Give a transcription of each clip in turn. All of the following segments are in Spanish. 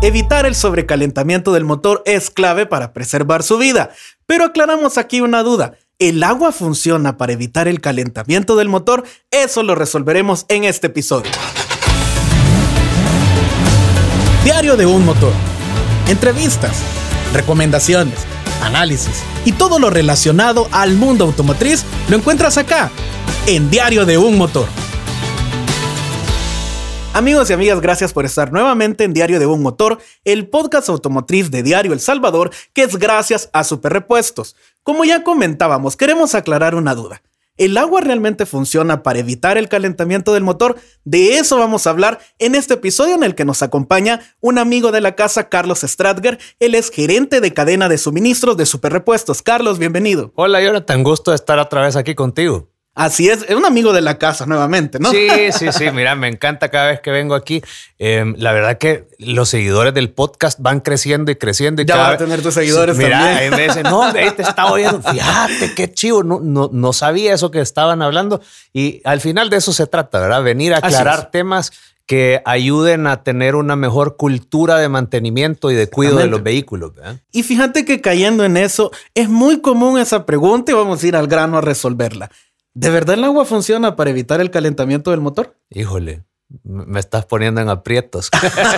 Evitar el sobrecalentamiento del motor es clave para preservar su vida. Pero aclaramos aquí una duda. ¿El agua funciona para evitar el calentamiento del motor? Eso lo resolveremos en este episodio. Diario de un motor. Entrevistas, recomendaciones, análisis y todo lo relacionado al mundo automotriz lo encuentras acá, en Diario de un Motor. Amigos y amigas, gracias por estar nuevamente en Diario de un Motor, el podcast automotriz de Diario El Salvador, que es gracias a Super Repuestos. Como ya comentábamos, queremos aclarar una duda. ¿El agua realmente funciona para evitar el calentamiento del motor? De eso vamos a hablar en este episodio en el que nos acompaña un amigo de la casa, Carlos Stratger. Él es gerente de cadena de suministros de Super Repuestos. Carlos, bienvenido. Hola, Jonathan. Gusto de estar otra vez aquí contigo. Así es un amigo de la casa nuevamente, ¿no? Sí. Mira, me encanta cada vez que vengo aquí. La verdad que los seguidores del podcast van creciendo y creciendo. Y ya va a tener tus seguidores también. Mira, me dicen, no, ahí te estaba oyendo. Fíjate, qué chivo. No sabía eso que estaban hablando. Y al final de eso se trata, ¿verdad? Venir a aclarar temas que ayuden a tener una mejor cultura de mantenimiento y de cuidado de los vehículos, ¿verdad? Y fíjate que cayendo en eso, es muy común esa pregunta y vamos a ir al grano a resolverla. ¿De verdad el agua funciona para evitar el calentamiento del motor? Híjole, me estás poniendo en aprietos.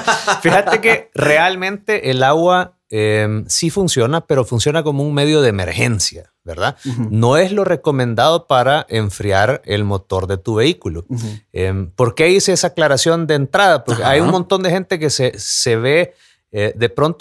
Fíjate que realmente el agua sí funciona, pero funciona como un medio de emergencia, ¿verdad? Uh-huh. No es lo recomendado para enfriar el motor de tu vehículo. Uh-huh. ¿Por qué hice esa aclaración de entrada? Porque hay un montón de gente que se ve de pronto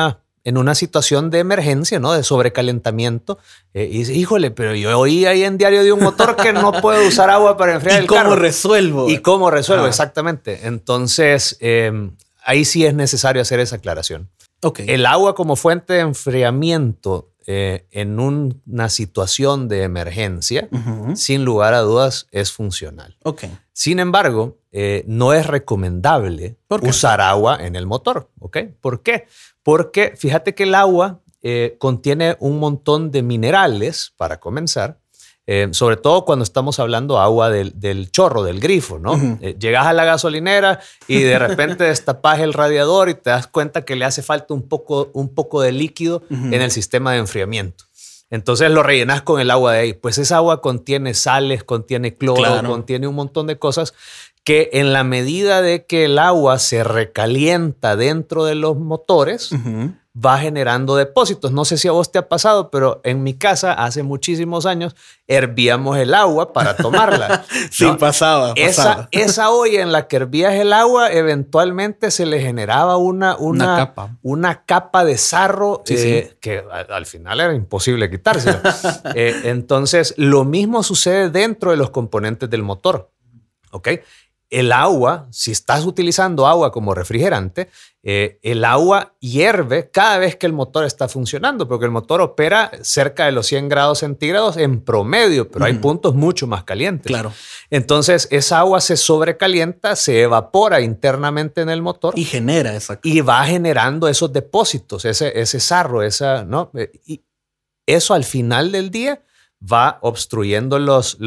en una situación de emergencia, ¿no? De sobrecalentamiento. Y dice, híjole, pero yo oí ahí en Diario de un Motor que no puedo usar agua para enfriar el carro. ¿Y cómo resuelvo? Exactamente. Entonces, ahí sí es necesario hacer esa aclaración. Okay. El agua como fuente de enfriamiento en una situación de emergencia, uh-huh, sin lugar a dudas, es funcional. Okay. Sin embargo, no es recomendable usar agua en el motor. ¿Okay? ¿Por qué? Porque fíjate que el agua contiene un montón de minerales, para comenzar, sobre todo cuando estamos hablando agua del chorro, del grifo, ¿no? Uh-huh. Llegas a la gasolinera y de repente destapas el radiador y te das cuenta que le hace falta un poco de líquido, uh-huh, en el sistema de enfriamiento. Entonces lo rellenas con el agua de ahí. Pues esa agua contiene sales, contiene cloro, claro, contiene un montón de cosas que en la medida de que el agua se recalienta dentro de los motores, uh-huh, va generando depósitos. No sé si a vos te ha pasado, pero en mi casa hace muchísimos años hervíamos el agua para tomarla. Sí, ¿no? Pasaba. Esa olla en la que hervías el agua, eventualmente se le generaba una capa de sarro, sí. Que al final era imposible quitársela. Entonces, lo mismo sucede dentro de los componentes del motor. ¿Ok? El agua, si estás utilizando agua como refrigerante, el agua hierve cada vez que el motor está funcionando, porque el motor opera cerca de los 100 grados centígrados en promedio, pero hay puntos mucho más calientes. Claro. Entonces, esa agua se sobrecalienta, se evapora internamente en el motor. Y genera esa. Y va generando esos depósitos, ese sarro, ¿no? Y eso al final del día va obstruyendo los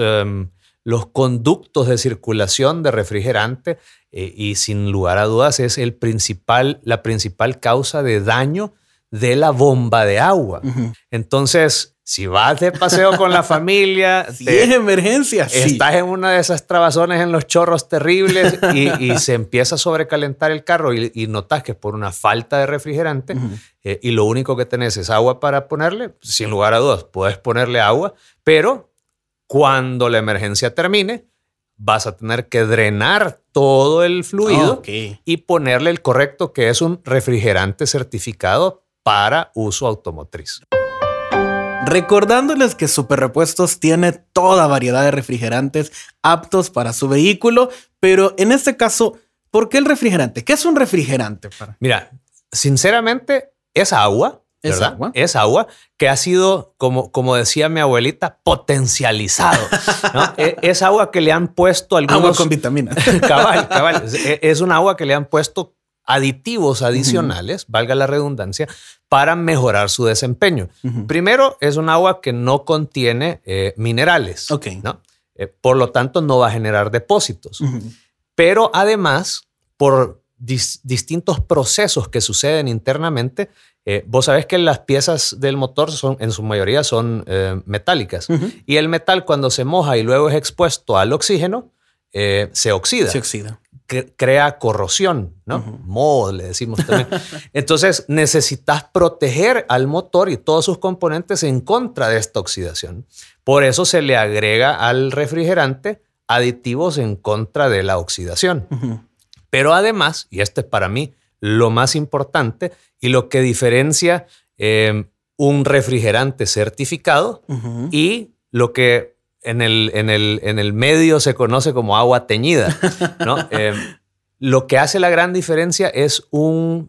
conductos de circulación de refrigerante y sin lugar a dudas es la principal causa de daño de la bomba de agua. Uh-huh. Entonces, si vas de paseo con la familia, si es emergencia, estás en una de esas trabazones en los chorros terribles y se empieza a sobrecalentar el carro y notas que es por una falta de refrigerante, uh-huh, y lo único que tenés es agua para ponerle, sin lugar a dudas, puedes ponerle agua, pero cuando la emergencia termine, vas a tener que drenar todo el fluido, okay, y ponerle el correcto, que es un refrigerante certificado para uso automotriz. Recordándoles que Super Repuestos tiene toda variedad de refrigerantes aptos para su vehículo, pero en este caso, ¿por qué el refrigerante? ¿Qué es un refrigerante? Mira, sinceramente, es agua. ¿Verdad? Es agua que ha sido, como decía mi abuelita, potencializado, ¿no? Es agua que le han puesto algunos... Agua con vitaminas. Cabal. Es un agua que le han puesto aditivos adicionales, uh-huh, valga la redundancia, para mejorar su desempeño. Uh-huh. Primero, es un agua que no contiene minerales, okay, ¿no? Por lo tanto, no va a generar depósitos. Uh-huh. Pero además, por distintos procesos que suceden internamente. Vos sabés que las piezas del motor en su mayoría son metálicas. Y el metal, cuando se moja y luego es expuesto al oxígeno, se oxida. Se oxida. Crea corrosión, ¿no? Moho, le decimos también. Entonces, necesitas proteger al motor y todos sus componentes en contra de esta oxidación. Por eso se le agrega al refrigerante aditivos en contra de la oxidación. Pero además, y esto es para mí lo más importante y lo que diferencia un refrigerante certificado y lo que en el medio se conoce como agua teñida, ¿no? Lo que hace la gran diferencia es un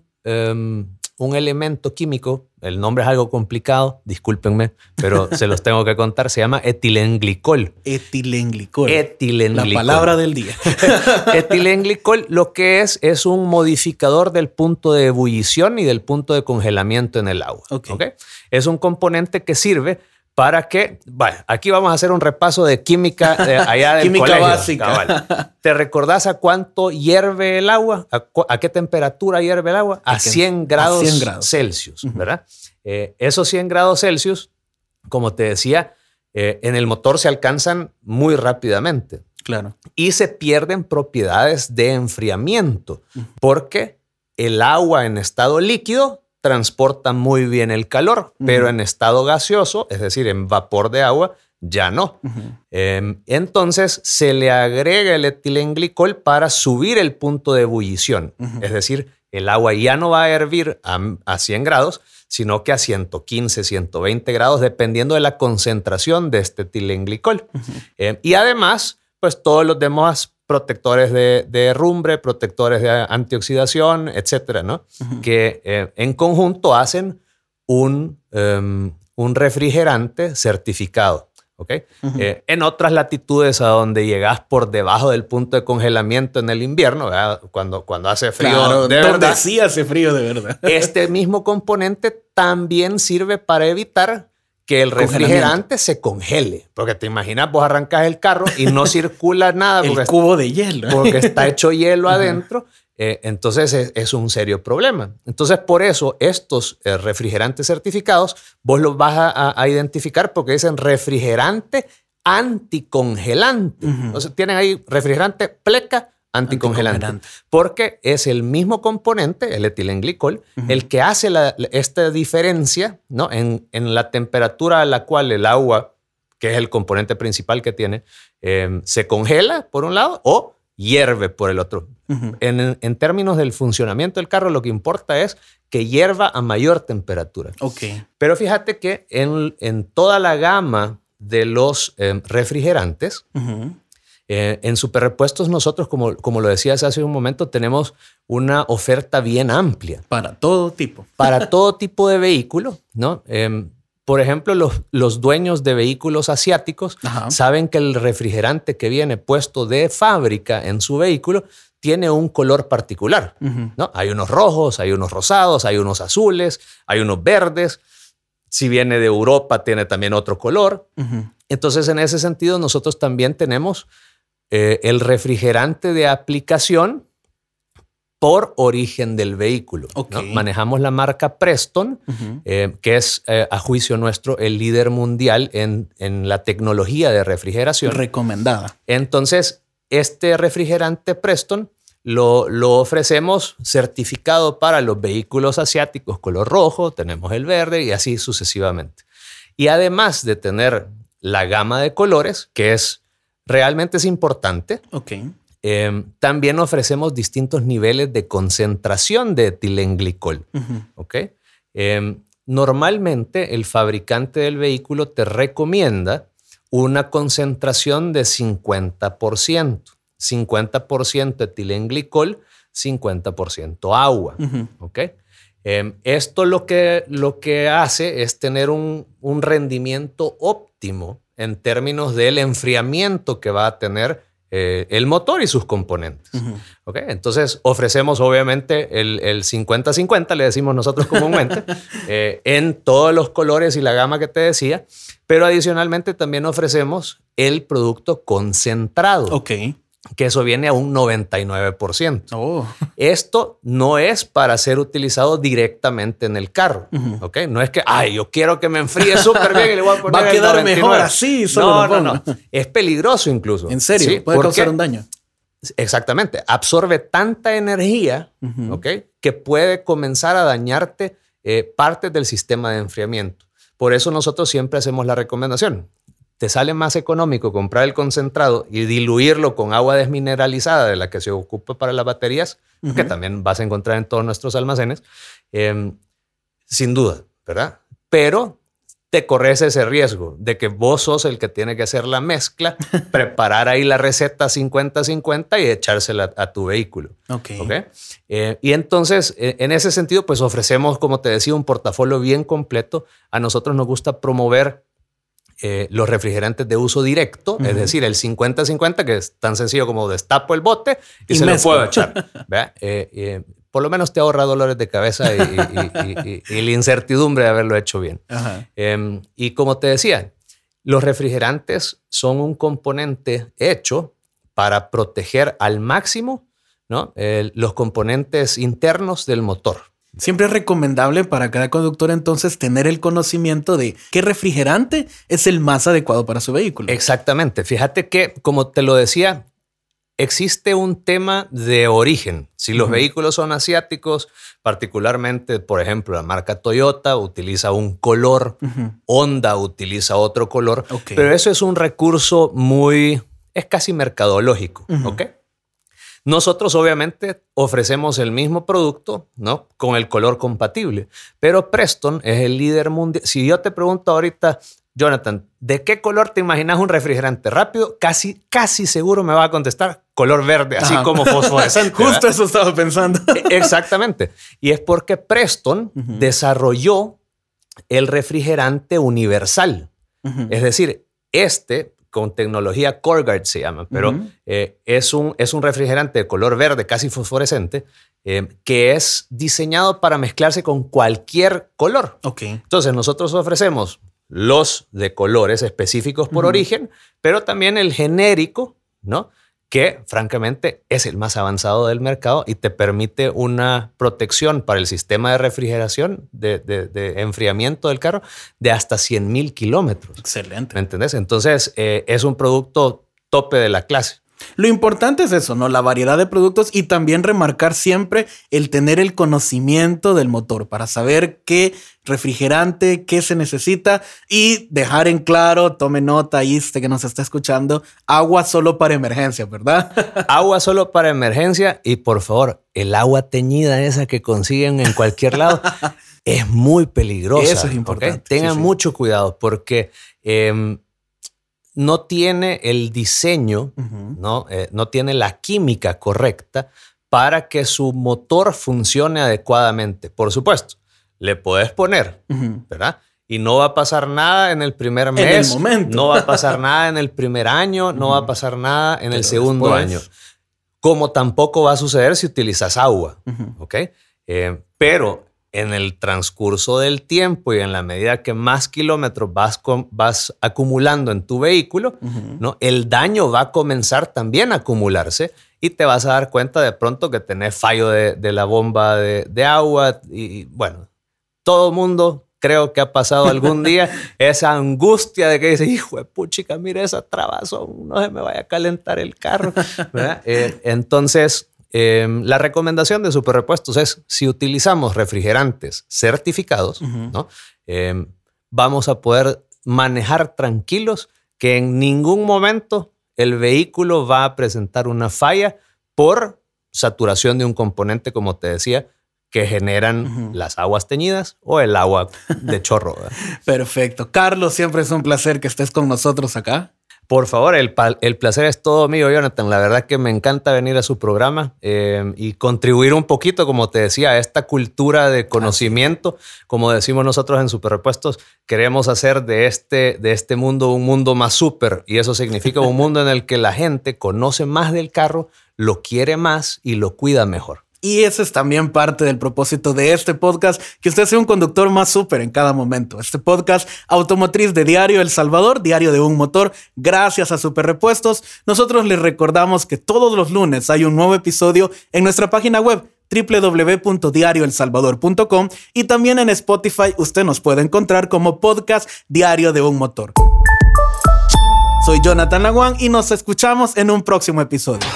elemento químico. El nombre es algo complicado, discúlpenme, pero se los tengo que contar. Se llama etilenglicol. Etilenglicol. Etilenglicol. La palabra del día. Etilenglicol lo que es un modificador del punto de ebullición y del punto de congelamiento en el agua. ¿Okay? Es un componente que sirve para que, bueno, aquí vamos a hacer un repaso de química allá del química colegio. Básica. Cabal. ¿Te recordás a cuánto hierve el agua? ¿A qué temperatura hierve el agua? A 100 grados Celsius, ¿verdad? Esos 100 grados Celsius, como te decía, en el motor se alcanzan muy rápidamente. Claro. Y se pierden propiedades de enfriamiento porque el agua en estado líquido transporta muy bien el calor, pero en estado gaseoso, es decir, en vapor de agua, ya no. Entonces se le agrega el etilenglicol para subir el punto de ebullición. Es decir, el agua ya no va a hervir a 100 grados, sino que a 115, 120 grados, dependiendo de la concentración de este etilenglicol. Y además, pues todos los demás protectores de derrumbe, protectores de antioxidación, etcétera, ¿no? Que en conjunto hacen un refrigerante certificado. ¿Okay? En otras latitudes a donde llegas por debajo del punto de congelamiento en el invierno, ¿verdad? Cuando hace frío, claro, de verdad. Donde sí hace frío de verdad. Este mismo componente también sirve para evitar que el refrigerante se congele. Porque te imaginas, vos arrancas el carro y no circula nada. El cubo de hielo. Porque está hecho hielo adentro. Entonces es un serio problema. Entonces, por eso estos refrigerantes certificados, vos los vas a identificar porque dicen refrigerante anticongelante. Entonces, tienen ahí refrigerante pleca anticongelante. Porque es el mismo componente, el etilenglicol, el que hace esta diferencia, ¿no? en la temperatura a la cual el agua, que es el componente principal que tiene, se congela por un lado o hierve por el otro. En términos del funcionamiento del carro, lo que importa es que hierva a mayor temperatura. Pero fíjate que en toda la gama de los refrigerantes, en Superrepuestos nosotros, como lo decías hace un momento, tenemos una oferta bien amplia. Para todo tipo. Para todo tipo de vehículo, ¿no? Por ejemplo, los dueños de vehículos asiáticos saben que el refrigerante que viene puesto de fábrica en su vehículo tiene un color particular, ¿no? Hay unos rojos, hay unos rosados, hay unos azules, hay unos verdes. Si viene de Europa, tiene también otro color. Entonces, en ese sentido, nosotros también tenemos el refrigerante de aplicación por origen del vehículo. ¿No? Manejamos la marca Preston, que es, a juicio nuestro, el líder mundial en la tecnología de refrigeración. Recomendada. Entonces, este refrigerante Preston lo ofrecemos certificado para los vehículos asiáticos color rojo, tenemos el verde y así sucesivamente. Y además de tener la gama de colores, que realmente es importante, también ofrecemos distintos niveles de concentración de etilenglicol. Normalmente el fabricante del vehículo te recomienda una concentración de 50%. 50% etilenglicol, 50% agua. Esto lo que hace es tener un rendimiento óptimo en términos del enfriamiento que va a tener el motor y sus componentes. Entonces ofrecemos obviamente el 50-50, le decimos nosotros comúnmente, en todos los colores y la gama que te decía, pero adicionalmente también ofrecemos el producto concentrado. que eso viene a un 99%. Oh. Esto no es para ser utilizado directamente en el carro. ¿Ok? No es que, yo quiero que me enfríe súper bien y le voy a poner va a quedar el 99. mejor así. No. Es peligroso incluso. ¿En serio? ¿Sí? Puede causar un daño. Exactamente. Absorbe tanta energía, ¿ok? Que puede comenzar a dañarte partes del sistema de enfriamiento. Por eso nosotros siempre hacemos la recomendación. Te sale más económico comprar el concentrado y diluirlo con agua desmineralizada de la que se ocupa para las baterías, que también vas a encontrar en todos nuestros almacenes, sin duda, ¿verdad? Pero te corres ese riesgo de que vos sos el que tiene que hacer la mezcla, preparar ahí la receta 50-50 y echársela a tu vehículo. Okay. Y entonces, en ese sentido, pues ofrecemos, como te decía, un portafolio bien completo. A nosotros nos gusta promover los refrigerantes de uso directo, es decir, el 50-50, que es tan sencillo como destapo el bote y se mezclo. Lo puedo echar. Por lo menos te ahorra dolores de cabeza y la incertidumbre de haberlo hecho bien. Y como te decía, los refrigerantes son un componente hecho para proteger al máximo, ¿no? Los componentes internos del motor. Siempre es recomendable para cada conductor entonces tener el conocimiento de qué refrigerante es el más adecuado para su vehículo. Exactamente. Fíjate que, como te lo decía, existe un tema de origen. Si los vehículos son asiáticos, particularmente, por ejemplo, la marca Toyota utiliza un color, Honda utiliza otro color, pero eso es un recurso es casi mercadológico, ¿ok? Nosotros obviamente ofrecemos el mismo producto, ¿no? Con el color compatible, pero Preston es el líder mundial. Si yo te pregunto ahorita, Jonathan, ¿de qué color te imaginas un refrigerante rápido? Casi seguro me va a contestar color verde, así como fosforescente. Justo eso estaba pensando. Exactamente. Y es porque Preston desarrolló el refrigerante universal. Es decir, con tecnología CoreGuard se llama, pero es un refrigerante de color verde, casi fosforescente, que es diseñado para mezclarse con cualquier color. Entonces nosotros ofrecemos los de colores específicos por origen, pero también el genérico, ¿no? Que francamente es el más avanzado del mercado y te permite una protección para el sistema de refrigeración, de enfriamiento del carro, de hasta 100,000 kilómetros. Excelente. ¿Me entendés? Entonces, es un producto tope de la clase. Lo importante es eso, ¿no? La variedad de productos y también remarcar siempre el tener el conocimiento del motor para saber qué refrigerante, qué se necesita y dejar en claro, tome nota ahí que nos está escuchando, agua solo para emergencia, ¿verdad? Agua solo para emergencia y por favor, el agua teñida esa que consiguen en cualquier lado es muy peligrosa. Eso es importante. ¿Okay? Tengan mucho cuidado porque no tiene el diseño, ¿no? No tiene la química correcta para que su motor funcione adecuadamente. Por supuesto, le puedes poner, ¿verdad? Y no va a pasar nada en el primer mes. En el momento. No va a pasar nada en el primer año. No va a pasar nada en el segundo año. Como tampoco va a suceder si utilizas agua. ¿Ok? Pero en el transcurso del tiempo y en la medida que más kilómetros vas acumulando en tu vehículo, ¿no? El daño va a comenzar también a acumularse y te vas a dar cuenta de pronto que tenés fallo de la bomba de agua. Y bueno, todo mundo creo que ha pasado algún día esa angustia de que dice, hijo de puchica, mire esa trabazón, no se me vaya a calentar el carro. ¿Verdad? Entonces, la recomendación de Superrepuestos es, si utilizamos refrigerantes certificados, ¿no? Vamos a poder manejar tranquilos que en ningún momento el vehículo va a presentar una falla por saturación de un componente, como te decía, que generan las aguas teñidas o el agua de chorro. ¿Verdad? Perfecto. Carlos, siempre es un placer que estés con nosotros acá. Por favor, el placer es todo mío, Jonathan. La verdad que me encanta venir a su programa y contribuir un poquito, como te decía, a esta cultura de conocimiento. Como decimos nosotros en Superrepuestos, queremos hacer de este mundo un mundo más súper. Y eso significa un mundo en el que la gente conoce más del carro, lo quiere más y lo cuida mejor. Y ese es también parte del propósito de este podcast, que usted sea un conductor más súper en cada momento. Este podcast automotriz de Diario El Salvador, Diario de un Motor, gracias a Super Repuestos. Nosotros les recordamos que todos los lunes hay un nuevo episodio en nuestra página web www.diarioelsalvador.com y también en Spotify usted nos puede encontrar como podcast Diario de un Motor. Soy Jonathan Laguán y nos escuchamos en un próximo episodio.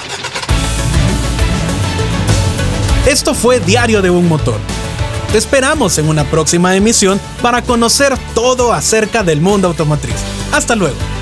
Esto fue Diario de un Motor. Te esperamos en una próxima emisión para conocer todo acerca del mundo automotriz. Hasta luego.